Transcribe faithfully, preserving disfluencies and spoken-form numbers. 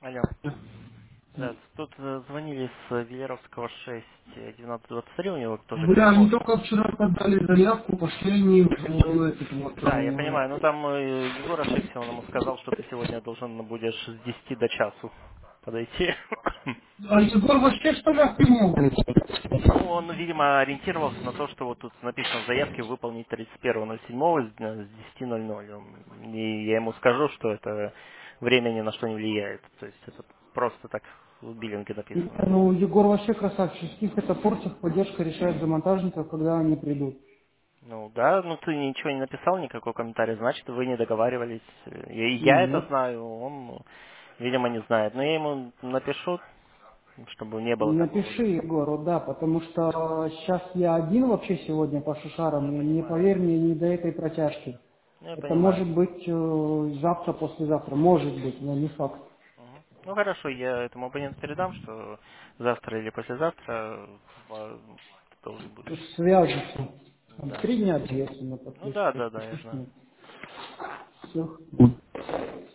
Алло. Да, тут э, звонили с Велеровского шесть, э, девятнадцать двадцать три, у него тоже Вы они письмо. только вчера подали заявку, пошли они в этот вот, Да, я э, понимаю, но там э, Егор ошибся, он ему сказал, что ты сегодня должен будешь с десяти до часу подойти. а Егор вообще что ли охренел? Ну, он, видимо, ориентировался на то, что вот тут написано в заявке выполнить тридцать первого ноль седьмого с с десяти ноль ноль. И я ему скажу, что это время ни на что не влияет. То есть это просто так в биллинге написано. Ну, Егор вообще красавчик. С них это порчих поддержка решает за монтажников, когда они придут. Ну да, ну ты ничего не написал, никакой комментарий, значит вы не договаривались. И я это Нет. знаю, он, ну, видимо, не знает. Но я ему напишу, чтобы не было такого. Напиши Егору, да, потому что сейчас я один вообще сегодня по Ну, шушарам, я и не понимаю. поверь мне, не до этой протяжки. Ну, я Это понимаю. может быть э, завтра, послезавтра, может быть, но не факт. Мгм. Ну хорошо, я этому абоненту передам, что завтра или послезавтра э, ты должен То будешь. есть свяжется. Там Да. три дня ответственно Ну да, подпишется, да, да, я знаю. подпишется. Все.